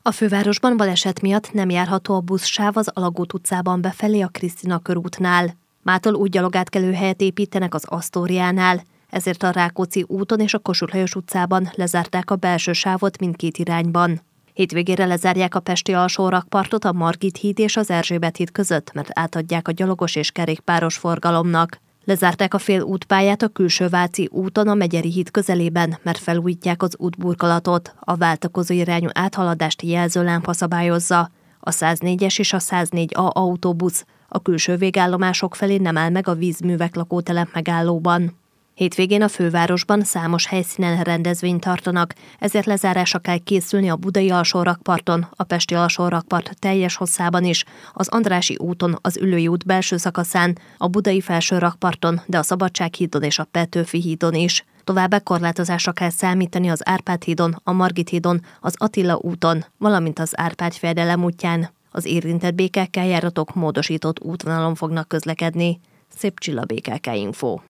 A fővárosban baleset miatt nem járható a buszsáv az Alagút utcában befelé a Krisztina körútnál. Mától úgy gyalogátkelőhelyet építenek az Asztóriánál, ezért a Rákóczi úton és a Kossuth-Lajos utcában lezárták a belső sávot mindkét irányban. Hétvégére lezárják a pesti alsórakpartot a Margit híd és az Erzsébet híd között, mert átadják a gyalogos és kerékpáros forgalomnak. Lezárták a fél útpályát a Külsőváci úton a Megyeri híd közelében, mert felújítják az útburkolatot. A váltakozó irányú áthaladást jelzőlámpa szabályozza. A 104-es és a 104A autóbusz a külső végállomások felé nem áll meg a Vízművek lakótelep megállóban. Hétvégén a fővárosban számos helyszínen rendezvényt tartanak, ezért lezárásra kell készülni a Budai alsórakparton, a Pesti alsórakpart teljes hosszában is, az Andrássy úton, az Üllői út belső szakaszán, a Budai felsőrakparton, de a Szabadsághídon és a Petőfi hídon is. Továbbá korlátozásra kell számítani az Árpád hídon, a Margit hídon, az Attila úton, valamint az Árpád-fejedelem útján. Az érintett BKK járatok módosított útvonalon fognak közlekedni. Szép Csilla, BKK Info.